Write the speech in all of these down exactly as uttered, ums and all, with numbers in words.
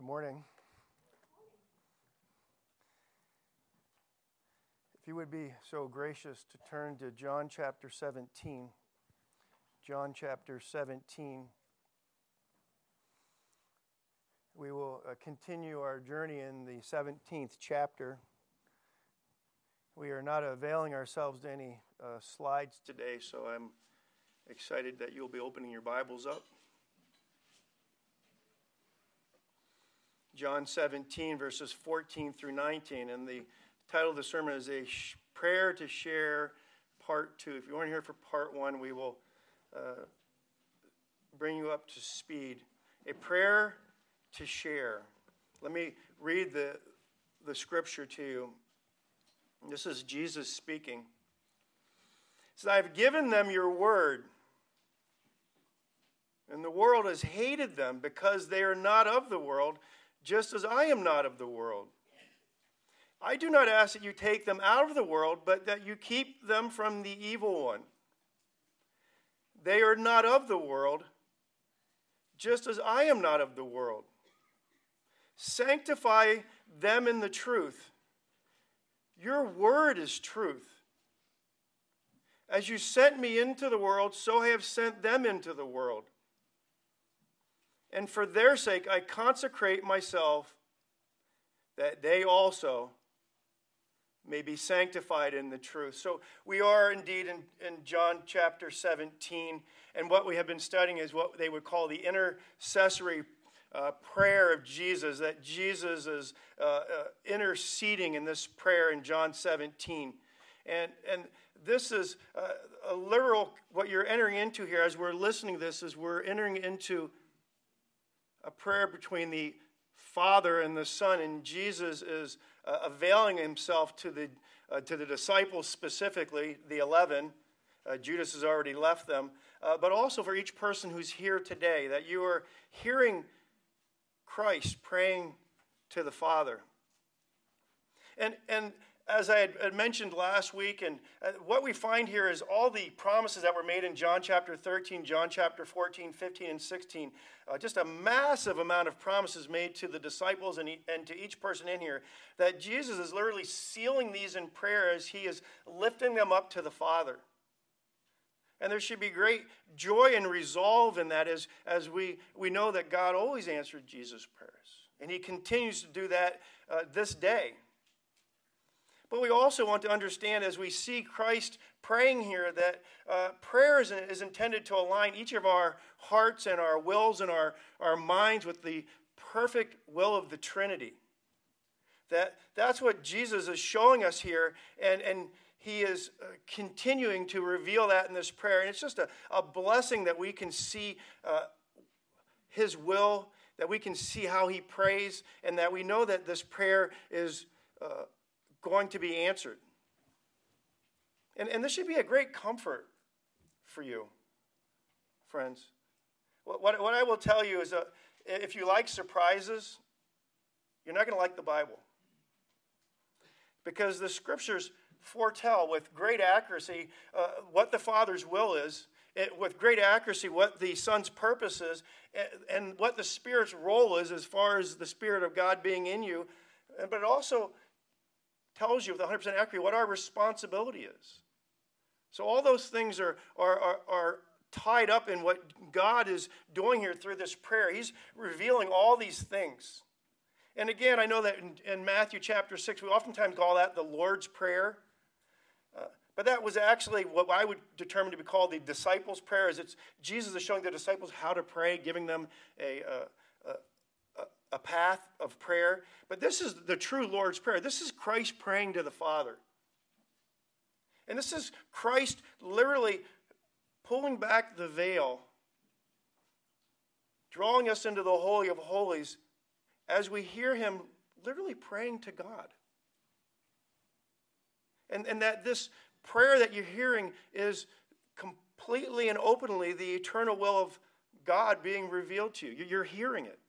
Good morning. If you would be so gracious to turn to John chapter seventeen. John chapter seventeen. We will uh, continue our journey in the seventeenth chapter. We are not availing ourselves to any uh, slides today, so I'm excited that you'll be opening your Bibles up. John seventeen, verses fourteen through nineteen, and the title of the sermon is A Sh- Prayer to Share, Part two. If you weren't here for Part one, we will uh, bring you up to speed. A Prayer to Share. Let me read the, the scripture to you. This is Jesus speaking. He says, I've given them your word, and the world has hated them because they are not of the world, just as I am not of the world. I do not ask that you take them out of the world, but that you keep them from the evil one. They are not of the world, just as I am not of the world. Sanctify them in the truth. Your word is truth. As you sent me into the world, so I have sent them into the world. And for their sake I consecrate myself, that they also may be sanctified in the truth. So we are indeed in, in John chapter seventeen, and what we have been studying is what they would call the intercessory uh, prayer of Jesus, that Jesus is uh, uh, interceding in this prayer in John seventeen. And, and this is uh, a literal, what you're entering into here as we're listening to this is we're entering into a prayer between the Father and the Son, and Jesus is uh, availing himself to the uh, to the disciples specifically, the eleven. Uh, Judas has already left them, uh, but also for each person who's here today, that you are hearing Christ praying to the Father. And and as I had mentioned last week, and what we find here is all the promises that were made in John chapter thirteen, John chapter fourteen, fifteen, and sixteen. Uh, just a massive amount of promises made to the disciples and, and to each person in here, that Jesus is literally sealing these in prayer as he is lifting them up to the Father. And there should be great joy and resolve in that as, as we, we know that God always answered Jesus' prayers. And he continues to do that uh, this day. But we also want to understand as we see Christ praying here that uh, prayer is, is intended to align each of our hearts and our wills and our, our minds with the perfect will of the Trinity. That, that's what Jesus is showing us here, and, and he is uh, continuing to reveal that in this prayer. And it's just a, a blessing that we can see uh, his will, that we can see how he prays, and that we know that this prayer is uh, going to be answered. And, and this should be a great comfort for you, friends. What, what, what I will tell you is that if you like surprises, you're not going to like the Bible. Because the scriptures foretell with great accuracy uh, what the Father's will is, it, with great accuracy what the Son's purpose is, and, and what the Spirit's role is as far as the Spirit of God being in you. But it also tells you with one hundred percent accuracy what our responsibility is. So all those things are, are, are, are tied up in what God is doing here through this prayer. He's revealing all these things. And again, I know that in, in Matthew chapter six, we oftentimes call that the Lord's Prayer. Uh, but that was actually what I would determine to be called the disciples' prayer. Is it's Jesus is showing the disciples how to pray, giving them a, a, a a path of prayer. But this is the true Lord's Prayer. This is Christ praying to the Father. And this is Christ literally pulling back the veil, drawing us into the Holy of Holies as we hear him literally praying to God. And, and that this prayer that you're hearing is completely and openly the eternal will of God being revealed to you. You're hearing it.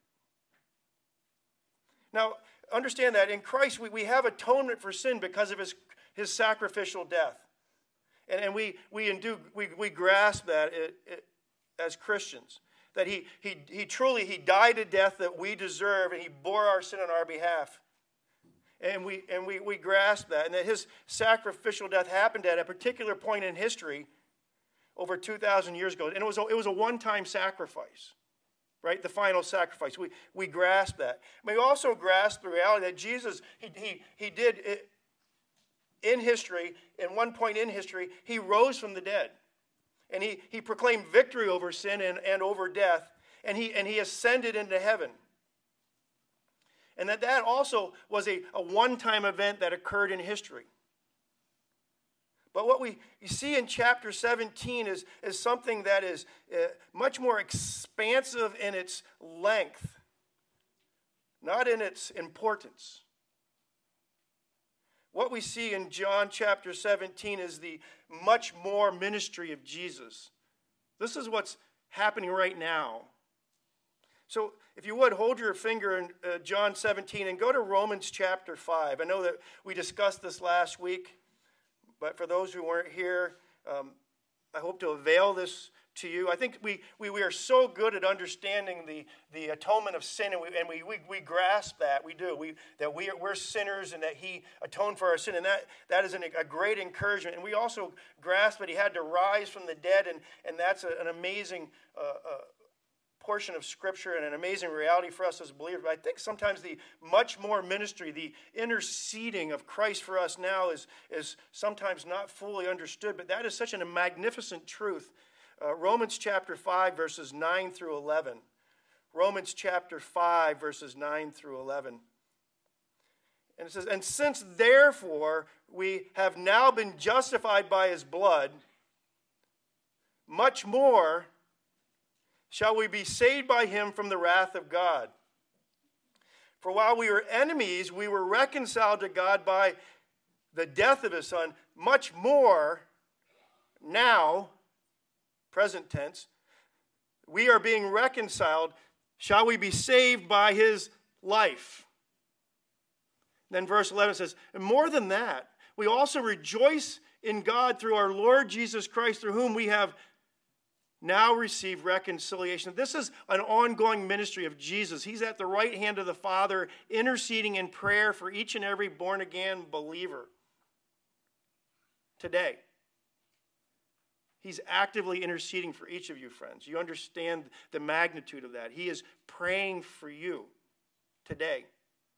Now, understand that in Christ we, we have atonement for sin because of his, his sacrificial death. And, and we, we, do, we, we grasp that it, it, as Christians. that he, he, he truly, he died a death that we deserve, and he bore our sin on our behalf. And we and we, we grasp that, and that his sacrificial death happened at a particular point in history over two thousand years ago. And it was a, it was a one-time sacrifice, right? The final sacrifice. We we grasp that. We also grasp the reality that Jesus, he he, he did it in history, in one point in history, he rose from the dead. And he, he proclaimed victory over sin and, and over death, and he and he ascended into heaven. And that that also was a, a one-time event that occurred in history. But what we you see in chapter seventeen is, is something that is uh, much more expansive in its length, not in its importance. What we see in John chapter seventeen is the much more ministry of Jesus. This is what's happening right now. So if you would, hold your finger in uh, John seventeen and go to Romans chapter five. I know that we discussed this last week, but for those who weren't here, um, I hope to avail this to you. I think we, we, we are so good at understanding the, the atonement of sin, and, we, and we, we, we grasp that. We do. We, that we are, we're sinners and that he atoned for our sin, and that, that is an, a great encouragement. And we also grasp that he had to rise from the dead, and, and that's a, an amazing uh, uh, portion of Scripture and an amazing reality for us as believers. But I think sometimes the much more ministry, the interceding of Christ for us now is, is sometimes not fully understood, but that is such a magnificent truth. Uh, Romans chapter five, verses nine through eleven. Romans chapter five, verses nine through eleven. And it says, "And since therefore we have now been justified by his blood, much more shall we be saved by him from the wrath of God. For while we were enemies, we were reconciled to God by the death of his Son. Much more now," present tense, "we are being reconciled, shall we be saved by his life." Then verse eleven says, "And more than that, we also rejoice in God through our Lord Jesus Christ, through whom we have now received reconciliation." This is an ongoing ministry of Jesus. He's at the right hand of the Father, interceding in prayer for each and every born-again believer today. He's actively interceding for each of you, friends. You understand the magnitude of that. He is praying for you today.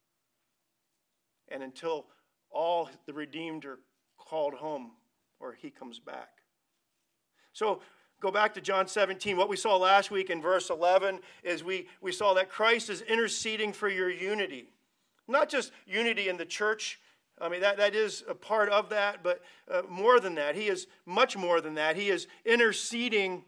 And until all the redeemed are called home or he comes back. So go back to John seventeen. What we saw last week in verse eleven is we, we saw that Christ is interceding for your unity. Not just unity in the church. I mean, that, that is a part of that, but uh, more than that. He is much more than that. He is interceding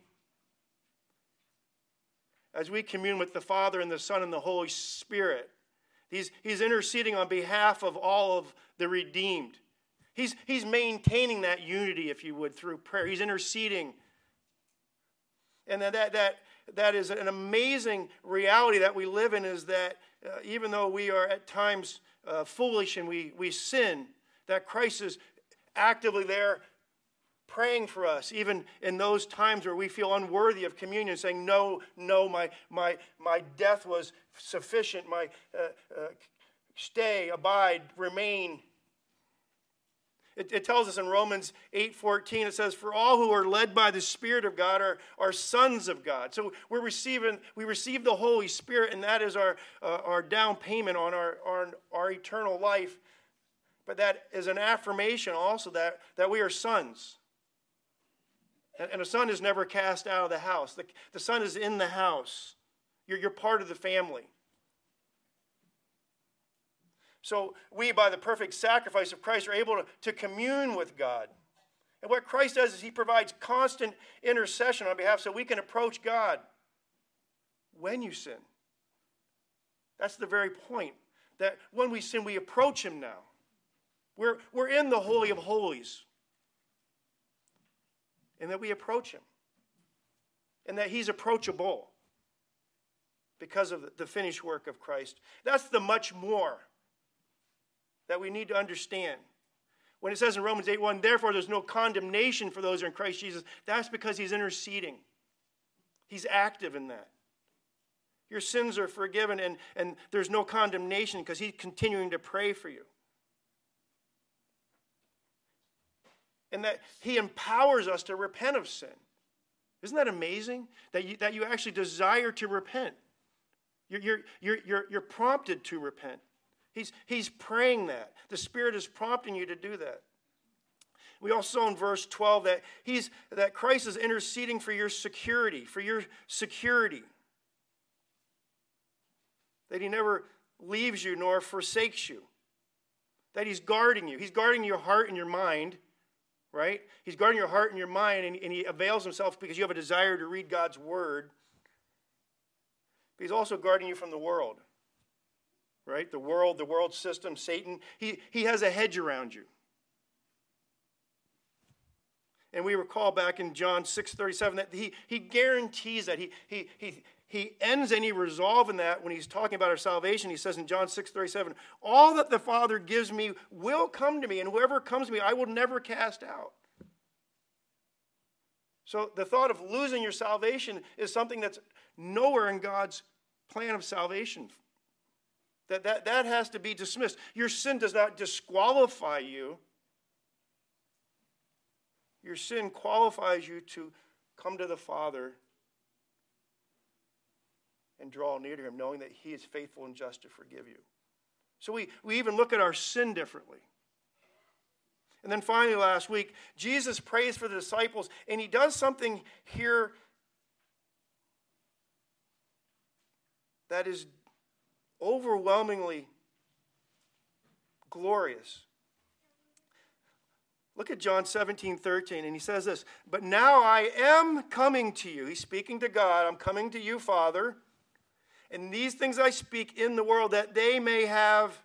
as we commune with the Father and the Son and the Holy Spirit. He's, he's interceding on behalf of all of the redeemed. He's, he's maintaining that unity, if you would, through prayer. He's interceding. And that, that, that, that is an amazing reality that we live in, is that uh, even though we are at times uh, foolish and we, we sin, that Christ is actively there praying for us, even in those times where we feel unworthy of communion, saying, no, no, my, my, my death was sufficient, my uh, uh, stay, abide, remain. It, it tells us in Romans eight fourteen, it says, "For all who are led by the Spirit of God are, are sons of God." So we're receiving, we receive the Holy Spirit, and that is our, uh, our down payment on our, our, our eternal life. But that is an affirmation also that, that we are sons. And, and a son is never cast out of the house. The, the son is in the house. You're, you're part of the family. So we, by the perfect sacrifice of Christ, are able to, to commune with God. And what Christ does is he provides constant intercession on behalf so we can approach God when you sin. That's the very point. That when we sin, we approach him now. We're, we're in the Holy of Holies. And that we approach him. And that he's approachable because of the finished work of Christ. That's the much more that we need to understand. When it says in Romans eight one, "Therefore there's no condemnation for those who are in Christ Jesus," that's because he's interceding. He's active in that. Your sins are forgiven, and, and there's no condemnation because he's continuing to pray for you. And that he empowers us to repent of sin. Isn't that amazing? That you, that you actually desire to repent. You're, you're, you're, you're, you're prompted to repent. He's, he's praying that. The Spirit is prompting you to do that. We also saw in verse twelve that, he's, that Christ is interceding for your security, for your security. That he never leaves you nor forsakes you. That he's guarding you. He's guarding your heart and your mind, right? He's guarding your heart and your mind, and, and he avails himself because you have a desire to read God's word. But he's also guarding you from the world, right? The world, the world system, Satan. He, he has a hedge around you. And we recall back in John six thirty-seven that he, he guarantees that. He, he, he, he ends any resolve in that when he's talking about our salvation. He says in John six thirty-seven, all that the Father gives me will come to me, and whoever comes to me I will never cast out. So the thought of losing your salvation is something that's nowhere in God's plan of salvation. That, that, that has to be dismissed. Your sin does not disqualify you. Your sin qualifies you to come to the Father and draw near to him, knowing that he is faithful and just to forgive you. So we, we even look at our sin differently. And then finally last week, Jesus prays for the disciples, and he does something here that is overwhelmingly glorious. Look at John seventeen thirteen, and he says this, but now I am coming to you. He's speaking to God. I'm coming to you, Father. And these things I speak in the world, that they may have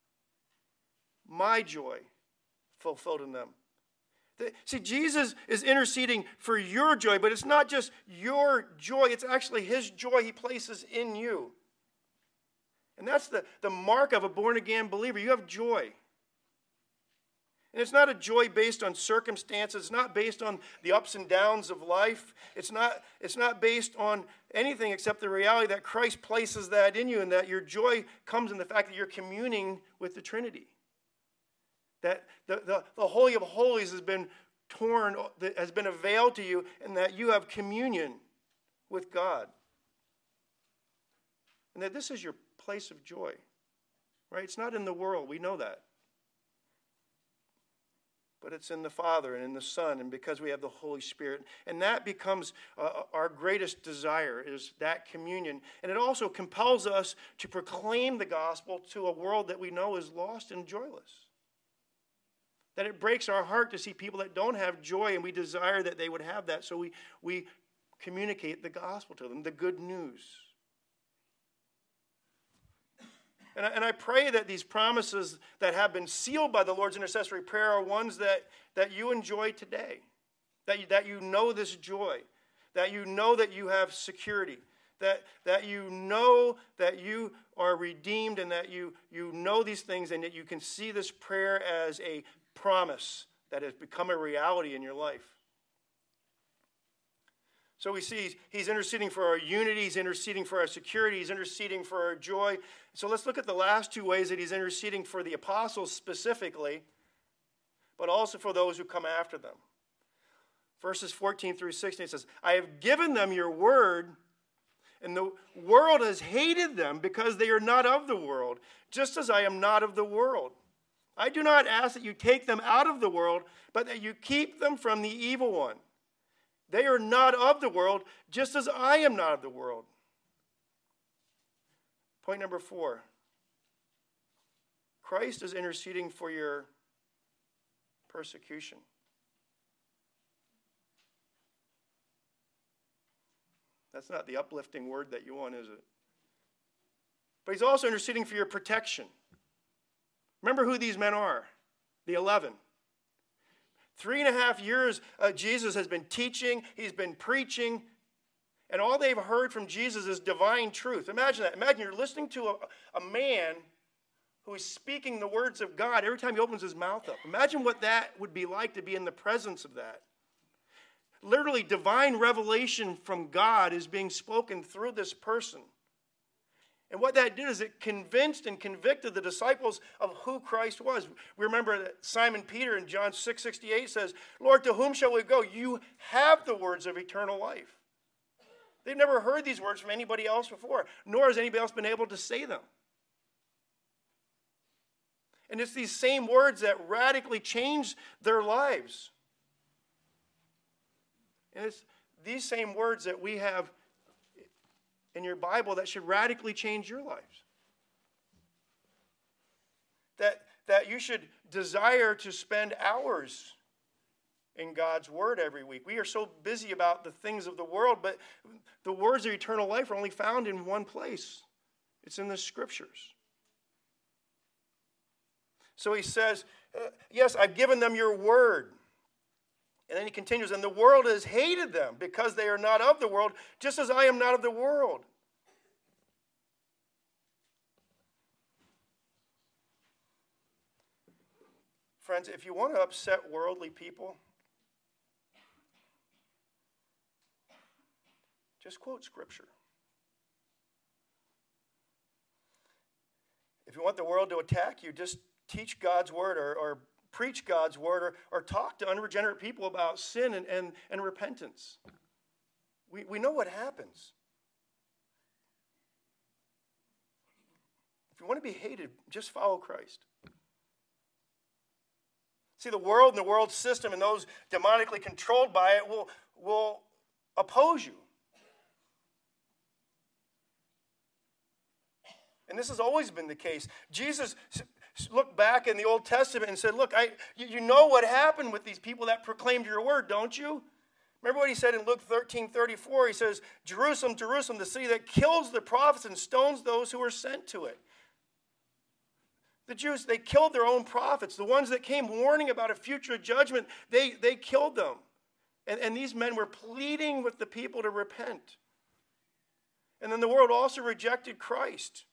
my joy fulfilled in them. See, Jesus is interceding for your joy, but it's not just your joy. It's actually his joy he places in you. And that's the, the mark of a born-again believer. You have joy. And it's not a joy based on circumstances. It's not based on the ups and downs of life. It's not, it's not based on anything except the reality that Christ places that in you, and that your joy comes in the fact that you're communing with the Trinity. That the, the, the Holy of Holies has been torn, has been availed to you, and that you have communion with God. And that this is your place of joy. Right? It's not in the world. We know that. But it's in the Father and in the Son, and because we have the Holy Spirit. And that becomes uh, our greatest desire, is that communion. And it also compels us to proclaim the gospel to a world that we know is lost and joyless. That it breaks our heart to see people that don't have joy, and we desire that they would have that. So we, we communicate the gospel to them, the good news. And I, and I pray that these promises that have been sealed by the Lord's intercessory prayer are ones that, that you enjoy today. That you, that you know this joy. That you know that you have security. That, that you know that you are redeemed, and that you, you know these things, and that you can see this prayer as a promise that has become a reality in your life. So we see he's interceding for our unity, he's interceding for our security, he's interceding for our joy. So let's look at the last two ways that he's interceding for the apostles specifically, but also for those who come after them. Verses fourteen through sixteen, it says, I have given them your word, and the world has hated them because they are not of the world, just as I am not of the world. I do not ask that you take them out of the world, but that you keep them from the evil one. They are not of the world, just as I am not of the world. Point number four. Christ is interceding for your persecution. That's not the uplifting word that you want, is it? But he's also interceding for your protection. Remember who these men are, the eleven. Three and a half years uh, Jesus has been teaching, he's been preaching, and all they've heard from Jesus is divine truth. Imagine that. Imagine you're listening to a, a man who is speaking the words of God every time he opens his mouth up. Imagine what that would be like to be in the presence of that. Literally, divine revelation from God is being spoken through this person. And what that did is it convinced and convicted the disciples of who Christ was. We remember that Simon Peter in John six sixty-eight says, Lord, to whom shall we go? You have the words of eternal life. They've never heard these words from anybody else before, nor has anybody else been able to say them. And it's these same words that radically change their lives. And it's these same words that we have in your Bible that should radically change your lives. That, that you should desire to spend hours in God's Word every week. We are so busy about the things of the world, but the words of eternal life are only found in one place. It's in the Scriptures. So he says, yes, I've given them your word. And then he continues, and the world has hated them because they are not of the world, just as I am not of the world. Friends, if you want to upset worldly people, just quote Scripture. If you want the world to attack you, just teach God's word or, or preach God's word or, or talk to unregenerate people about sin and, and, and repentance. We, we know what happens. If you want to be hated, just follow Christ. See, the world and the world system and those demonically controlled by it will, will oppose you. And this has always been the case. Jesus looked back in the Old Testament and said, look, I, you, you know what happened with these people that proclaimed your word, don't you? Remember what he said in Luke thirteen thirty-four? He says, Jerusalem, Jerusalem, the city that kills the prophets and stones those who are sent to it. The Jews, they killed their own prophets. The ones that came warning about a future judgment, they, they killed them. And, and these men were pleading with the people to repent. And then the world also rejected Christ.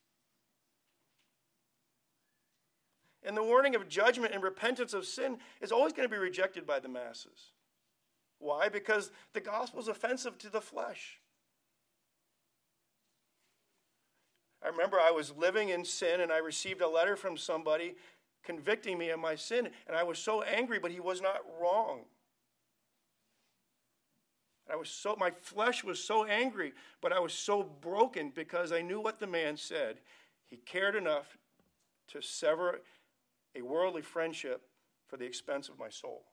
And the warning of judgment and repentance of sin is always going to be rejected by the masses. Why? Because the gospel is offensive to the flesh. I remember I was living in sin and I received a letter from somebody convicting me of my sin. And I was so angry, but he was not wrong. I was so, my flesh was so angry, but I was so broken because I knew what the man said. He cared enough to sever a worldly friendship for the expense of my soul.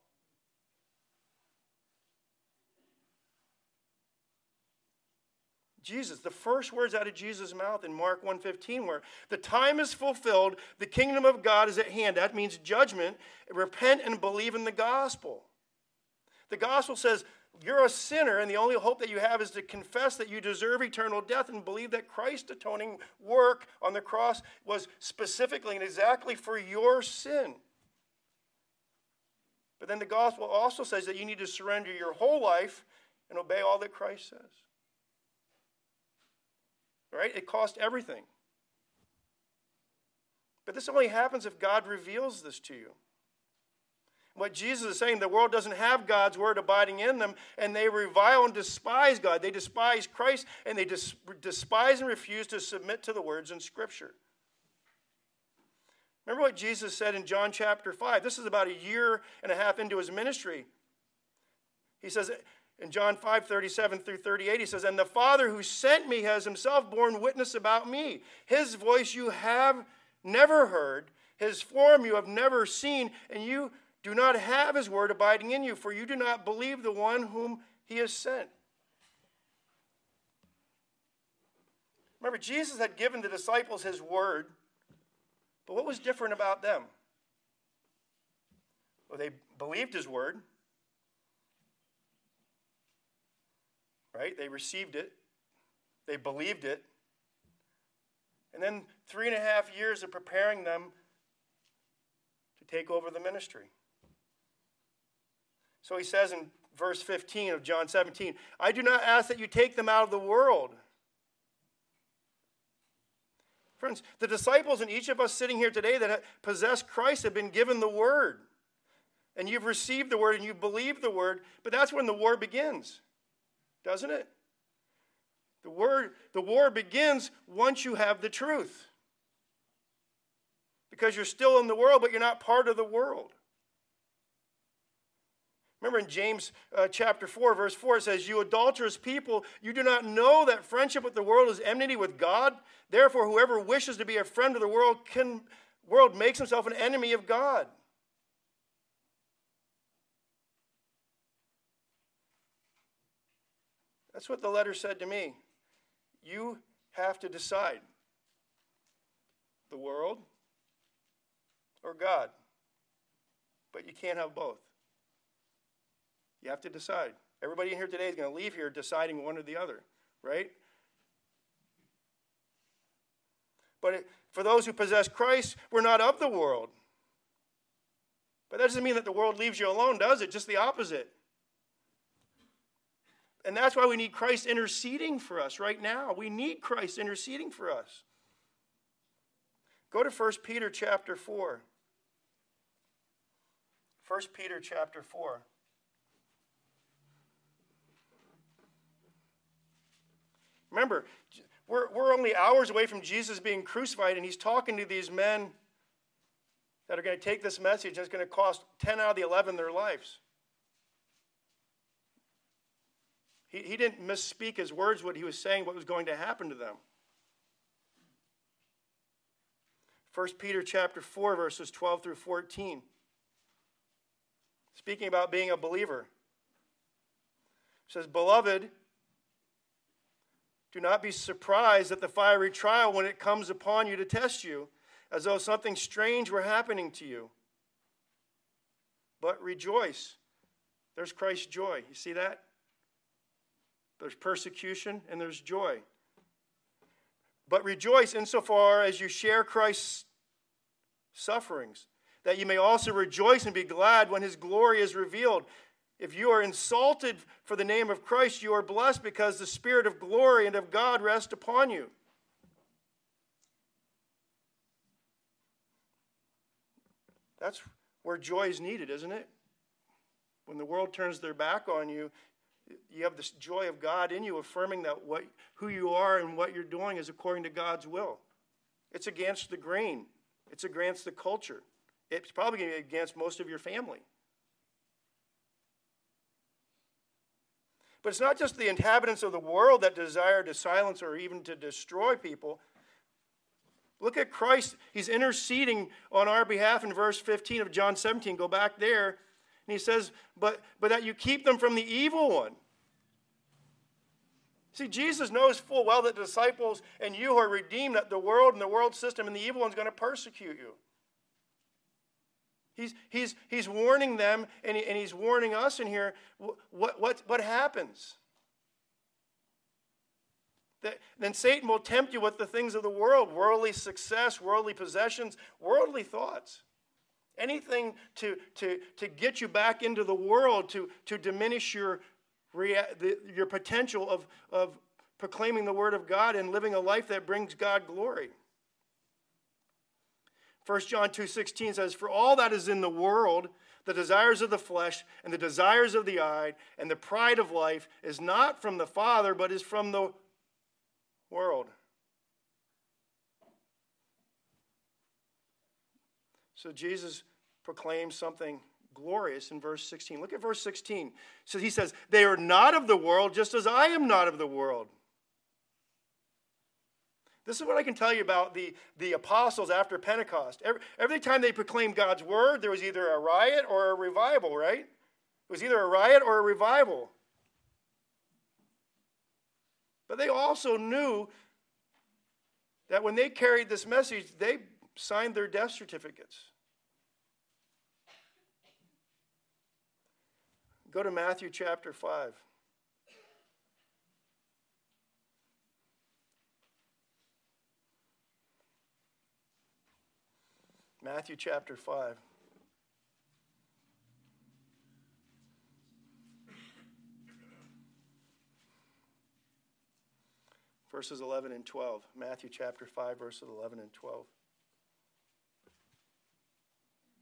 Jesus, the first words out of Jesus' mouth in Mark one fifteen were, the time is fulfilled, the kingdom of God is at hand. That means judgment. Repent and believe in the gospel. The gospel says you're a sinner and the only hope that you have is to confess that you deserve eternal death and believe that Christ's atoning work on the cross was specifically and exactly for your sin. But then the gospel also says that you need to surrender your whole life and obey all that Christ says. Right? It cost everything. But this only happens if God reveals this to you. What Jesus is saying, the world doesn't have God's word abiding in them, and they revile and despise God. They despise Christ, and they dis- despise and refuse to submit to the words in Scripture. Remember what Jesus said in John chapter five. This is about a year and a half into his ministry. He says in John five, thirty-seven through thirty-eight, he says, and the Father who sent me has himself borne witness about me. His voice you have never heard, his form you have never seen, and you do not have his word abiding in you, for you do not believe the one whom he has sent. Remember, Jesus had given the disciples his word, but what was different about them? Well, they believed his word, right? They received it. They believed it. And then three and a half years of preparing them to take over the ministry. So he says in verse fifteen of John seventeen, I do not ask that you take them out of the world. Friends, the disciples and each of us sitting here today that possess Christ have been given the word. And you've received the word and you've believed the word, but that's when the war begins, doesn't it? The word, the war begins once you have the truth. Because you're still in the world, but you're not part of the world. Remember in James uh, chapter four, verse four, it says, "You adulterous people, you do not know that friendship with the world is enmity with God? Therefore, whoever wishes to be a friend of the world, can, world makes himself an enemy of God." That's what the letter said to me. You have to decide. The world or God. But you can't have both. You have to decide. Everybody in here today is going to leave here deciding one or the other, right? But it, for those who possess Christ, we're not of the world. But that doesn't mean that the world leaves you alone, does it? Just the opposite. And that's why we need Christ interceding for us right now. We need Christ interceding for us. Go to First Peter chapter four. First Peter chapter four. Remember, we're, we're only hours away from Jesus being crucified, and he's talking to these men that are going to take this message that's going to cost ten out of the eleven their lives. He, he didn't misspeak his words, what he was saying, what was going to happen to them. First Peter chapter four, verses twelve through fourteen. Speaking about being a believer. It says, "Beloved, do not be surprised at the fiery trial when it comes upon you to test you, as though something strange were happening to you. But rejoice." There's Christ's joy. You see that? There's persecution and there's joy. "But rejoice insofar as you share Christ's sufferings, that you may also rejoice and be glad when his glory is revealed. If you are insulted for the name of Christ, you are blessed because the Spirit of glory and of God rests upon you." That's where joy is needed, isn't it? When the world turns their back on you, you have this joy of God in you, affirming that what, who you are and what you're doing is according to God's will. It's against the grain. It's against the culture. It's probably going to be against most of your family. But it's not just the inhabitants of the world that desire to silence or even to destroy people. Look at Christ. He's interceding on our behalf in verse fifteen of John seventeen. Go back there. And he says, but, but that you keep them from the evil one. See, Jesus knows full well that the disciples and you are redeemed, that the world and the world system and the evil one's going to persecute you. He's, he's, he's warning them, and, he, and he's warning us in here. What, what, what happens? That, then Satan will tempt you with the things of the world, worldly success, worldly possessions, worldly thoughts. Anything to, to, to get you back into the world, to, to diminish your, rea- the, your potential of, of proclaiming the word of God and living a life that brings God glory. First John two sixteen says, "For all that is in the world, the desires of the flesh and the desires of the eye and the pride of life is not from the Father, but is from the world." So Jesus proclaims something glorious in verse sixteen. Look at verse sixteen. So he says, "They are not of the world, just as I am not of the world." This is what I can tell you about the, the apostles after Pentecost. Every, every time they proclaimed God's word, there was either a riot or a revival, right? It was either a riot or a revival. But they also knew that when they carried this message, they signed their death certificates. Go to Matthew chapter five. Matthew chapter five. Verses eleven and twelve. Matthew chapter five, verses eleven and twelve.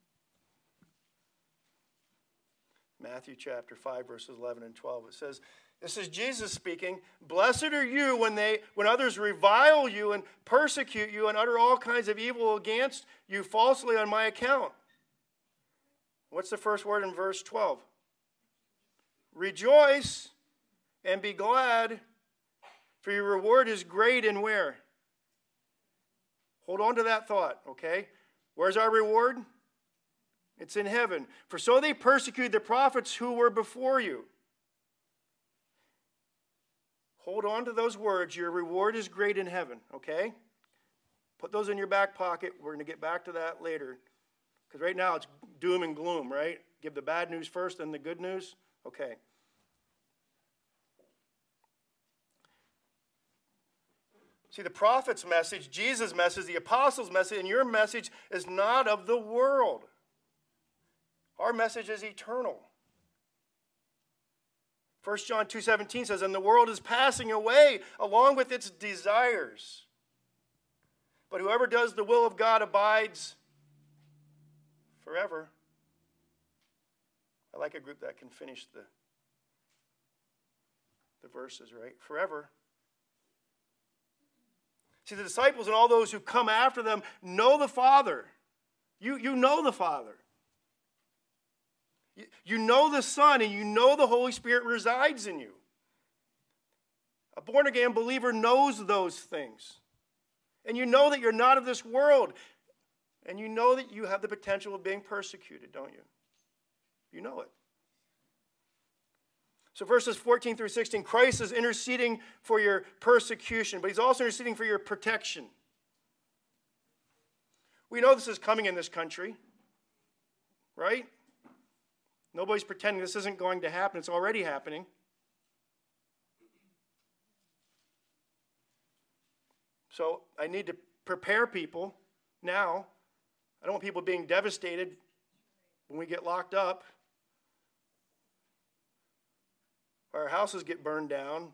Matthew chapter five, verses eleven and twelve. It says, This is Jesus speaking. Blessed are you when they when others revile you and persecute you and utter all kinds of evil against you falsely on my account. What's the first word in verse twelve? Rejoice and be glad, for your reward is great in where? Hold on to that thought, okay? Where's our reward? It's in heaven. For so they persecuted the prophets who were before you. Hold on to those words. Your reward is great in heaven, okay? Put those in your back pocket. We're going to get back to that later. Because right now it's doom and gloom, right? Give the bad news first, then the good news. Okay. See, the prophet's message, Jesus' message, the apostles' message, and your message is not of the world. Our message is eternal. First John two seventeen says, and the world is passing away along with its desires. But whoever does the will of God abides forever. I like a group that can finish the, the verses, right? Forever. See, the disciples and all those who come after them know the Father. You, you know the Father. You, you know the Son, and you know the Holy Spirit resides in you. A born-again believer knows those things. And you know that you're not of this world. And you know that you have the potential of being persecuted, don't you? You know it. So verses fourteen through sixteen, Christ is interceding for your persecution, but he's also interceding for your protection. We know this is coming in this country, right? Nobody's pretending this isn't going to happen. It's already happening. So I need to prepare people now. I don't want people being devastated when we get locked up. Our houses get burned down.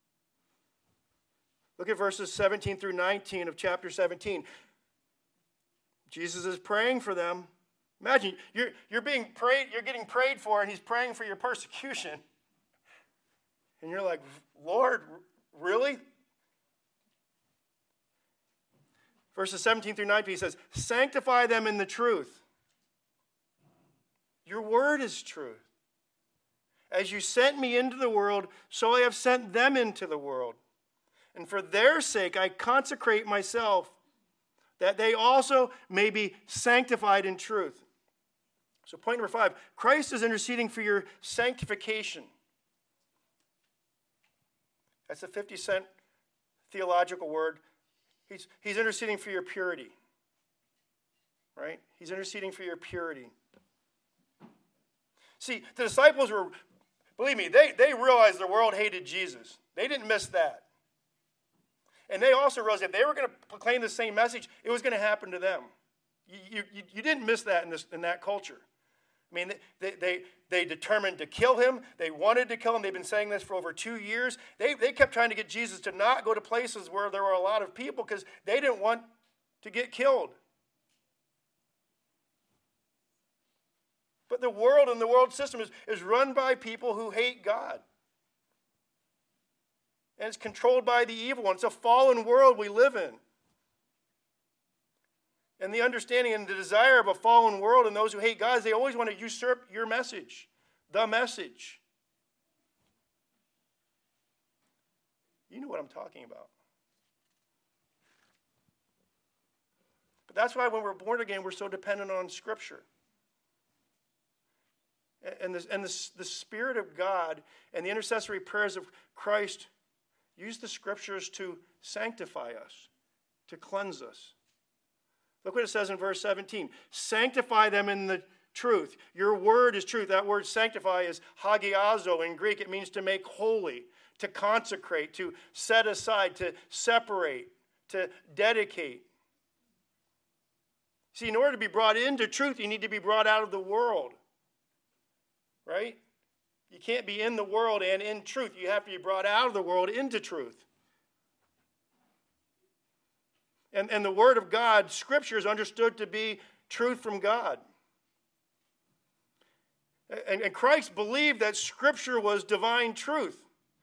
Look at verses seventeen through nineteen of chapter seventeen. Jesus is praying for them. Imagine you're, you're being prayed, you're getting prayed for, and he's praying for your persecution. And you're like, Lord, really? Verses seventeen through nineteen, he says, sanctify them in the truth. Your word is truth. As you sent me into the world, so I have sent them into the world. And for their sake I consecrate myself, that they also may be sanctified in truth. So point number five, Christ is interceding for your sanctification. That's a fifty cent theological word. He's, he's interceding for your purity. Right? He's interceding for your purity. See, the disciples were, believe me, they, they realized the world hated Jesus. They didn't miss that. And they also realized if they were going to proclaim the same message, it was going to happen to them. You, you, you didn't miss that in, this, in that culture. I mean, they, they, they determined to kill him. They wanted to kill him. They've been saying this for over two years. They, they kept trying to get Jesus to not go to places where there were a lot of people because they didn't want to get killed. But the world and the world system is, is run by people who hate God. And it's controlled by the evil one. It's a fallen world we live in. And the understanding and the desire of a fallen world and those who hate God is they always want to usurp your message, the message. You know what I'm talking about. But that's why when we're born again, we're so dependent on Scripture. And, this, and this, the Spirit of God and the intercessory prayers of Christ use the Scriptures to sanctify us, to cleanse us. Look what it says in verse seventeen. Sanctify them in the truth. Your word is truth. That word sanctify is hagiazo in Greek. It means to make holy, to consecrate, to set aside, to separate, to dedicate. See, in order to be brought into truth, you need to be brought out of the world. Right? You can't be in the world and in truth. You have to be brought out of the world into truth. And, and the Word of God, Scripture, is understood to be truth from God. And, and Christ believed that Scripture was divine truth.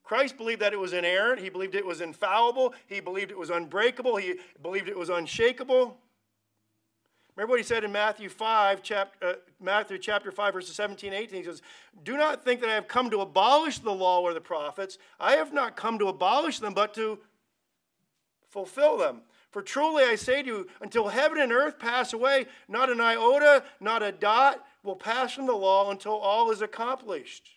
Christ believed that it was inerrant. He believed it was infallible. He believed it was unbreakable. He believed it was unshakable. Remember what he said in Matthew five, chapter, uh, Matthew chapter five, verses seventeen, eighteen. He says, "Do not think that I have come to abolish the law or the prophets. I have not come to abolish them, but to fulfill them. For truly I say to you, until heaven and earth pass away, not an iota, not a dot will pass from the law until all is accomplished."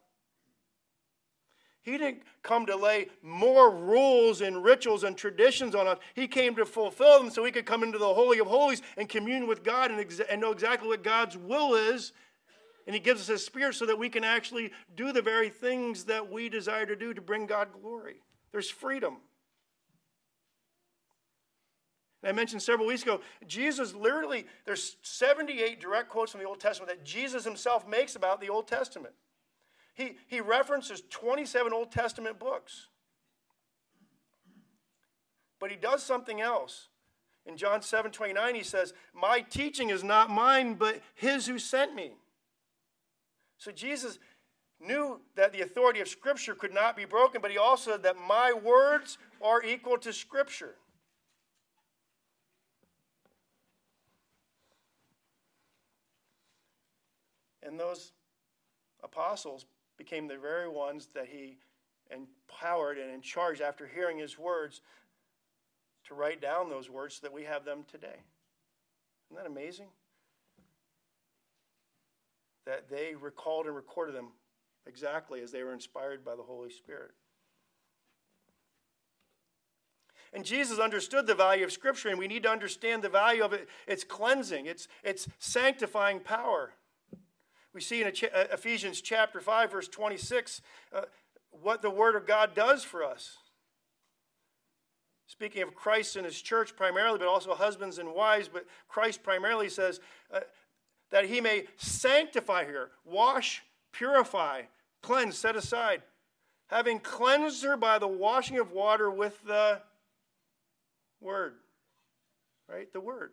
He didn't come to lay more rules and rituals and traditions on us. He came to fulfill them so we could come into the Holy of Holies and commune with God and, exa- and know exactly what God's will is. And he gives us his Spirit so that we can actually do the very things that we desire to do to bring God glory. There's freedom. And I mentioned several weeks ago, Jesus literally, there's seventy-eight direct quotes from the Old Testament that Jesus himself makes about the Old Testament. He, he references twenty-seven Old Testament books. But he does something else. In John seven twenty-nine, he says, "My teaching is not mine, but his who sent me." So Jesus knew that the authority of Scripture could not be broken, but he also said that my words are equal to Scripture. And those apostles became the very ones that he empowered and in charge after hearing his words to write down those words so that we have them today. Isn't that amazing? That they recalled and recorded them exactly as they were inspired by the Holy Spirit. And Jesus understood the value of Scripture, and we need to understand the value of it. Its cleansing, its, its sanctifying power. We see in Ephesians chapter five, verse twenty-six, uh, what the Word of God does for us. Speaking of Christ and his church primarily, but also husbands and wives, but Christ primarily says uh, that he may sanctify her, wash, purify, cleanse, set aside, having cleansed her by the washing of water with the Word. Right? The Word.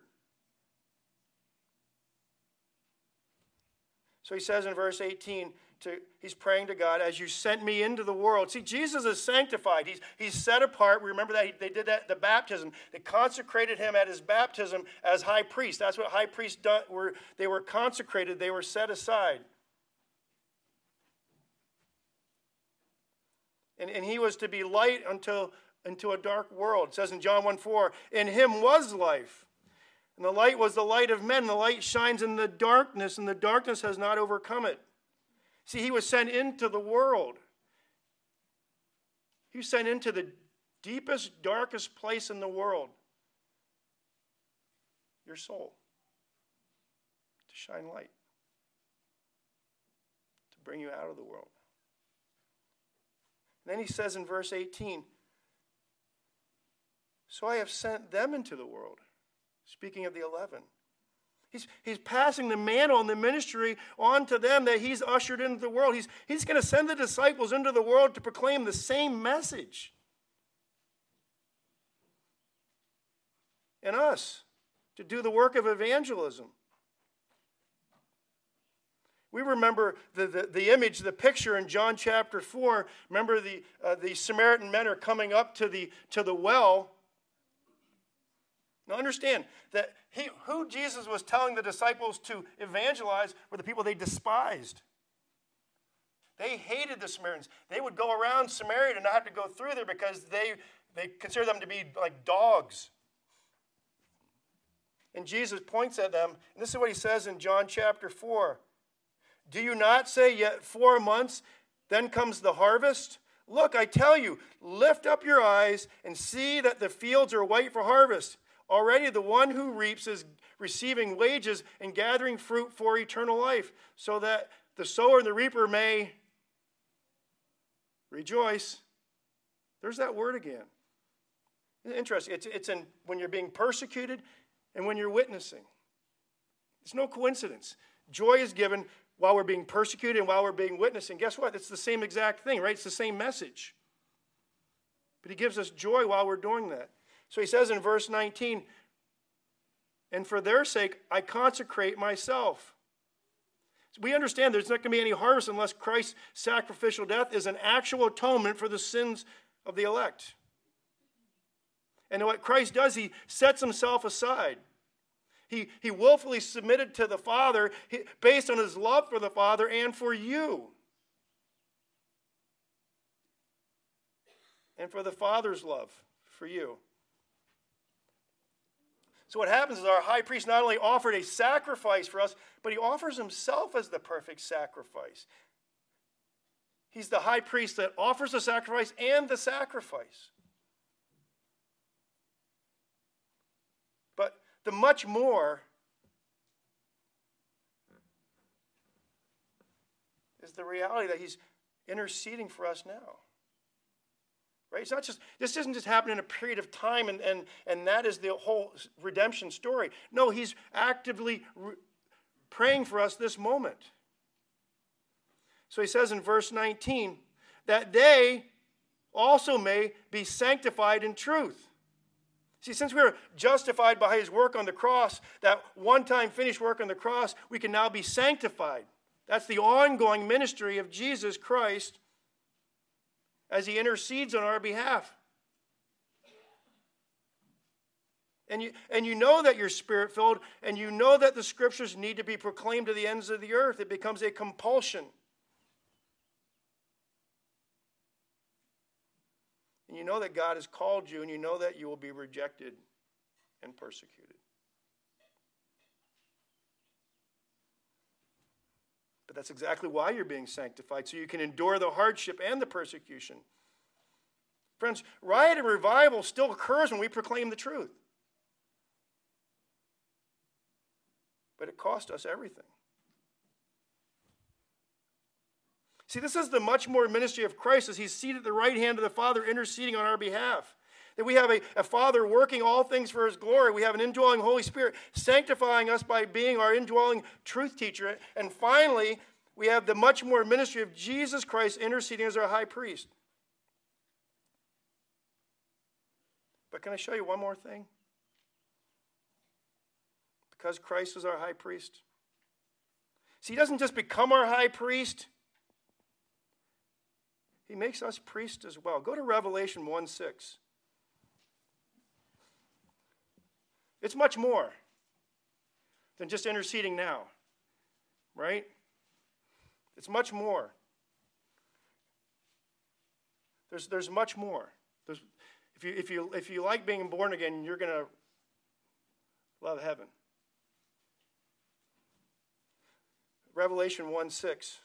So he says in verse eighteen, to, he's praying to God, "As you sent me into the world." See, Jesus is sanctified. He's, he's set apart. We remember that he, they did that at the baptism. They consecrated him at his baptism as high priest. That's what high priests done, were. They were consecrated. They were set aside. And, and he was to be light until, into a dark world. It says in John one four, "In him was life. And the light was the light of men. The light shines in the darkness, and the darkness has not overcome it." See, he was sent into the world. He was sent into the deepest, darkest place in the world. Your soul. To shine light. To bring you out of the world. And then he says in verse eighteen, "So I have sent them into the world." Speaking of the eleven. He's, he's passing the mantle and the ministry on to them that he's ushered into the world. He's, he's going to send the disciples into the world to proclaim the same message. And us, to do the work of evangelism. We remember the, the, the image, the picture in John chapter four. Remember the, uh, the Samaritan men are coming up to the, to the well. Now understand that he, who Jesus was telling the disciples to evangelize were the people they despised. They hated the Samaritans. They would go around Samaria and not have to go through there because they, they considered them to be like dogs. And Jesus points at them, and this is what he says in John chapter four. "Do you not say, yet four months, then comes the harvest? Look, I tell you, lift up your eyes and see that the fields are white for harvest. Already the one who reaps is receiving wages and gathering fruit for eternal life, so that the sower and the reaper may rejoice." There's that word again. Interesting. It's, it's in when you're being persecuted and when you're witnessing. It's no coincidence. Joy is given while we're being persecuted and while we're being witnessing. Guess what? It's the same exact thing, right? It's the same message. But he gives us joy while we're doing that. So he says in verse nineteen, "And for their sake I consecrate myself." We understand there's not going to be any harvest unless Christ's sacrificial death is an actual atonement for the sins of the elect. And what Christ does, he sets himself aside. He, he willfully submitted to the Father based on his love for the Father and for you. And for the Father's love for you. So what happens is our high priest not only offered a sacrifice for us, but he offers himself as the perfect sacrifice. He's the high priest that offers the sacrifice and the sacrifice. But the much more is the reality that he's interceding for us now. Right? It's not just, this doesn't just happen in a period of time and, and, and that is the whole redemption story. No, he's actively re- praying for us this moment. So he says in verse nineteen, that they also may be sanctified in truth. See, since we were justified by his work on the cross, that one-time finished work on the cross, we can now be sanctified. That's the ongoing ministry of Jesus Christ as he intercedes on our behalf. And you, and you know that you're spirit-filled, and you know that the scriptures need to be proclaimed to the ends of the earth. It becomes a compulsion. And you know that God has called you, and you know that you will be rejected and persecuted. But that's exactly why you're being sanctified, so you can endure the hardship and the persecution. Friends, riot and revival still occurs when we proclaim the truth. But it cost us everything. See, this is the much more ministry of Christ as he's seated at the right hand of the Father interceding on our behalf. That we have a, a Father working all things for his glory. We have an indwelling Holy Spirit sanctifying us by being our indwelling truth teacher. And finally, we have the much more ministry of Jesus Christ interceding as our high priest. But can I show you one more thing? Because Christ is our high priest. See, he doesn't just become our high priest. He makes us priests as well. Go to Revelation one six. It's much more than just interceding now, right? It's much more. There's, there's much more. There's, if you, if you, if you like being born again, you're going to love heaven. Revelation one six.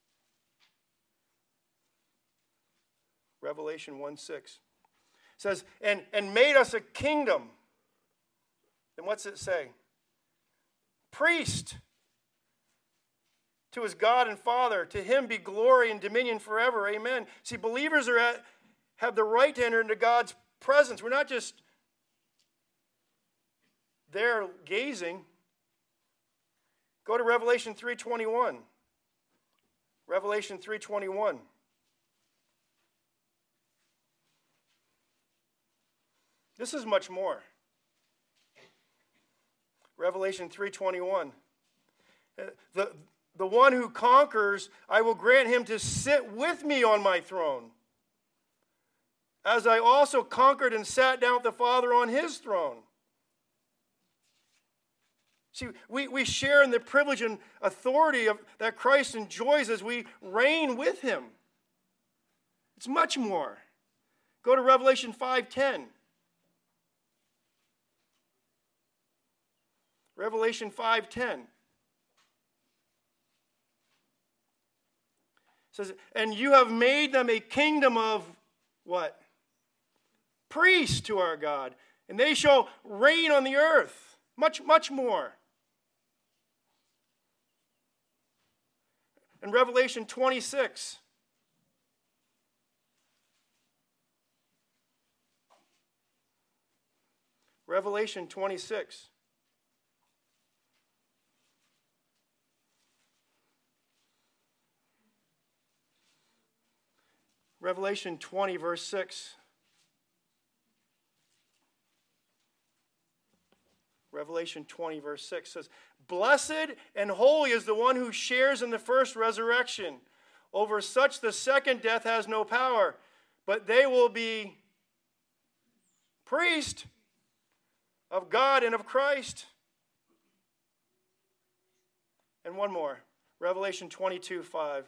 Revelation one six. It says, and, and made us a kingdom. And what's it say? Priest to his God and Father. To him be glory and dominion forever. Amen. See, believers are at, have the right to enter into God's presence. We're not just there gazing. Go to Revelation three twenty-one. Revelation three twenty-one. This is much more. Revelation three twenty-one. The, the one who conquers, I will grant him to sit with me on my throne, as I also conquered and sat down with the Father on his throne. See, we, we share in the privilege and authority of, that Christ enjoys as we reign with him. It's much more. Go to Revelation five ten. Revelation five ten. Says, and you have made them a kingdom of what? Priests to our God, and they shall reign on the earth. Much, much more. In Revelation twenty-six. Revelation twenty-six. Revelation twenty, verse six. Revelation twenty, verse six says, "Blessed and holy is the one who shares in the first resurrection. Over such the second death has no power, but they will be priests of God and of Christ." And one more, Revelation twenty-two, five.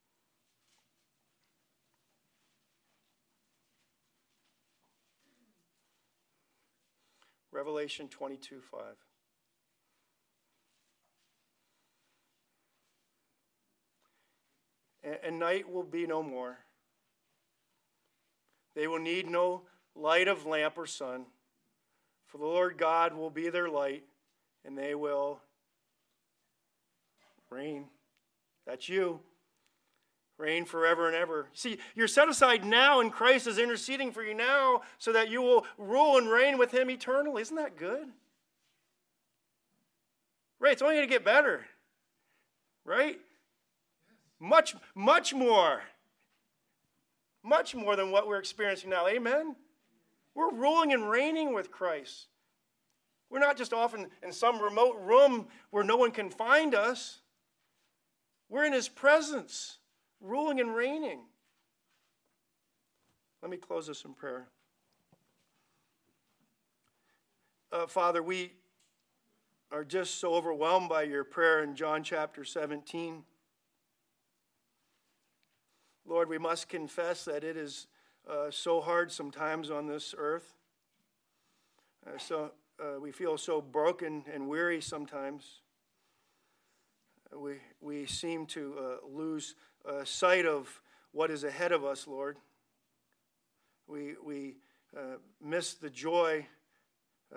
Revelation twenty-two, five. And night will be no more. They will need no light of lamp or sun, for the Lord God will be their light, and they will reign. That's you. Reign forever and ever. See, you're set aside now, and Christ is interceding for you now so that you will rule and reign with him eternally. Isn't that good? Right, it's only going to get better. Right? Much, much more. Much more than what we're experiencing now. Amen? We're ruling and reigning with Christ. We're not just off in, in some remote room where no one can find us. We're in his presence, ruling and reigning. Let me close this in prayer. Uh, Father, we are just so overwhelmed by your prayer in John chapter seventeen. Lord, we must confess that it is uh, so hard sometimes on this earth. Uh, so uh, we feel so broken and weary sometimes. Uh, we we seem to uh, lose uh, sight of what is ahead of us, Lord. We we uh, miss the joy, uh,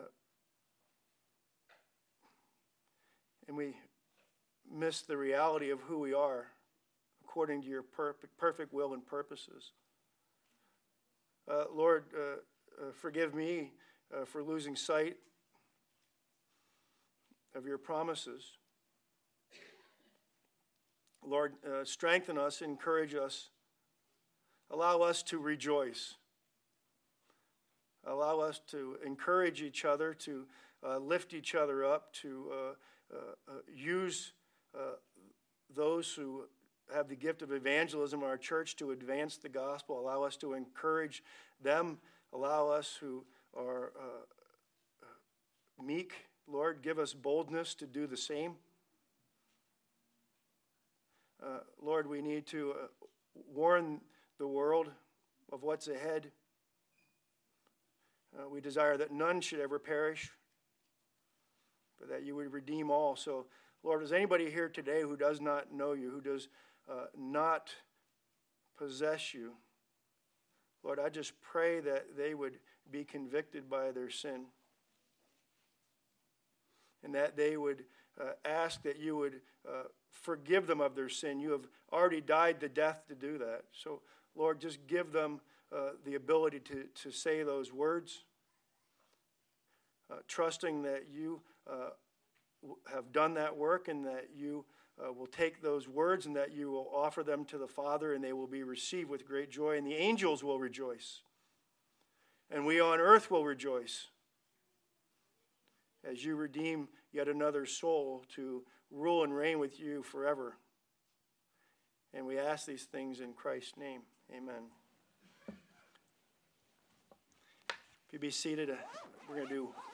and we miss the reality of who we are, according to your perfect, perfect will and purposes. Uh, Lord, uh, uh, forgive me uh, for losing sight of your promises. Lord, uh, strengthen us, encourage us, allow us to rejoice. Allow us to encourage each other, to uh, lift each other up, to uh, uh, uh, use uh, those who have the gift of evangelism in our church to advance the gospel. Allow us to encourage them. Allow us who are uh, meek, Lord, give us boldness to do the same. Uh, Lord, we need to uh, warn the world of what's ahead. Uh, we desire that none should ever perish, but that you would redeem all. So, Lord, is anybody here today who does not know you, who does uh, not possess you, Lord, I just pray that they would be convicted by their sin, and that they would uh, ask that you would uh, forgive them of their sin. You have already died the death to do that. So, Lord, just give them uh, the ability to, to say those words, uh, trusting that you uh, have done that work, and that you uh, will take those words and that you will offer them to the Father, and they will be received with great joy, and the angels will rejoice. And we on earth will rejoice as you redeem yet another soul to rule and reign with you forever. And we ask these things in Christ's name. Amen. If you be seated, we're going to do